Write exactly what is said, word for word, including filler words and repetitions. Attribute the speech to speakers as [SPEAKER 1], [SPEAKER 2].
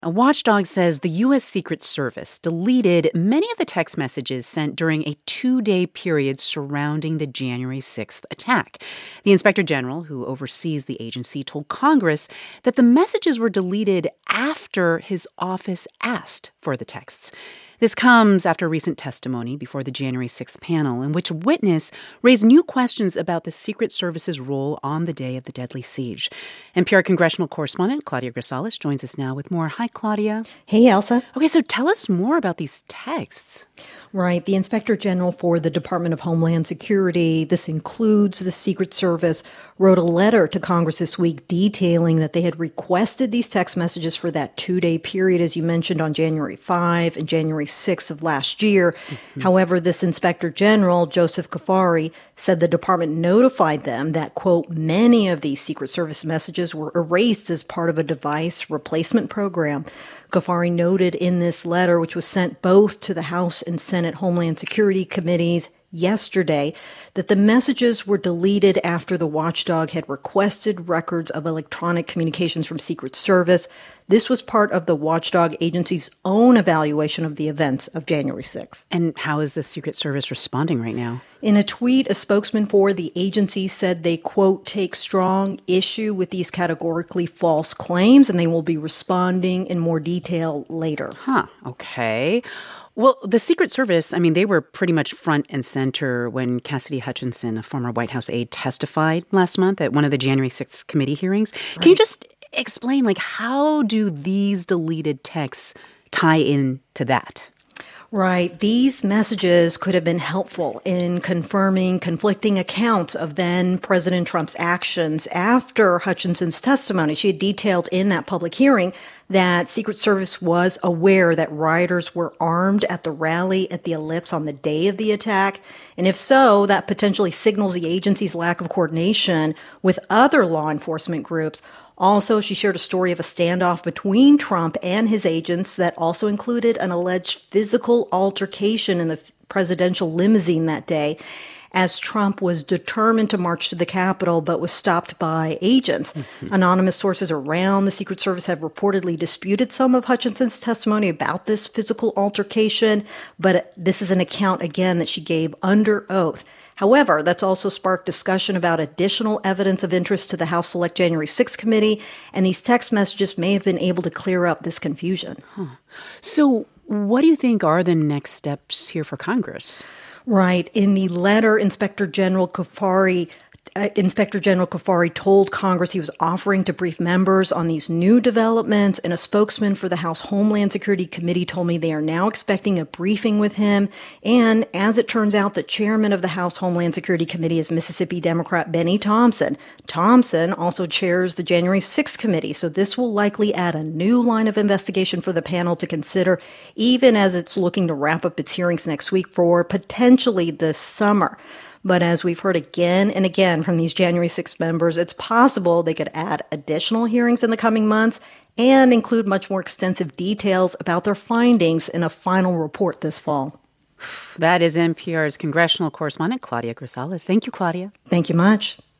[SPEAKER 1] A watchdog says the U S. Secret Service deleted many of the text messages sent during a two-day period surrounding the January sixth attack. The Inspector General, who oversees the agency, told Congress that the messages were deleted after his office asked for the texts. This comes after recent testimony before the January sixth panel, in which a witness raised new questions about the Secret Service's role on the day of the deadly siege. N P R congressional correspondent Claudia Grisales joins us now with more. Hi, Claudia.
[SPEAKER 2] Hey, Elsa.
[SPEAKER 1] Okay, so tell us more about these texts.
[SPEAKER 2] Right. The Inspector General for the Department of Homeland Security, this includes the Secret Service, wrote a letter to Congress this week detailing that they had requested these text messages for that two-day period, as you mentioned, on January fifth and January sixth of last year. Mm-hmm. However, this Inspector General, Joseph Cuffari, said the department notified them that, quote, many of these Secret Service messages were erased as part of a device replacement program. Cuffari noted in this letter, which was sent both to the House and Senate Homeland Security Committees yesterday, that the messages were deleted after the watchdog had requested records of electronic communications from Secret Service. This was part of the watchdog agency's own evaluation of the events of January sixth.
[SPEAKER 1] And how is the Secret Service responding right now?
[SPEAKER 2] In a tweet, a spokesman for the agency said they, quote, take strong issue with these categorically false claims, and they will be responding in more detail later.
[SPEAKER 1] Huh, okay. Well, the Secret Service, I mean, they were pretty much front and center when Cassidy Hutchinson, a former White House aide, testified last month at one of the January sixth committee hearings. Right. Can you just explain, like, how do these deleted texts tie in to that?
[SPEAKER 2] Right. These messages could have been helpful in confirming conflicting accounts of then President Trump's actions after Hutchinson's testimony. She had detailed in that public hearing that Secret Service was aware that rioters were armed at the rally at the Ellipse on the day of the attack. And if so, that potentially signals the agency's lack of coordination with other law enforcement groups. Also, she shared a story of a standoff between Trump and his agents that also included an alleged physical altercation in the presidential limousine that day, as Trump was determined to march to the Capitol but was stopped by agents. Mm-hmm. Anonymous sources around the Secret Service have reportedly disputed some of Hutchinson's testimony about this physical altercation, but this is an account, again, that she gave under oath. However, that's also sparked discussion about additional evidence of interest to the House Select January sixth committee, and these text messages may have been able to clear up this confusion.
[SPEAKER 1] Huh. So what do you think are the next steps here for Congress?
[SPEAKER 2] Right. In the letter, Inspector General Cuffari Uh, Inspector General Cuffari told Congress he was offering to brief members on these new developments, and a spokesman for the House Homeland Security Committee told me they are now expecting a briefing with him. And as it turns out, the chairman of the House Homeland Security Committee is Mississippi Democrat Benny Thompson. Thompson also chairs the January sixth committee, so this will likely add a new line of investigation for the panel to consider, even as it's looking to wrap up its hearings next week for potentially this summer. But as we've heard again and again from these January sixth members, it's possible they could add additional hearings in the coming months and include much more extensive details about their findings in a final report this fall.
[SPEAKER 1] That is N P R's congressional correspondent, Claudia Grisales. Thank you, Claudia.
[SPEAKER 2] Thank you much.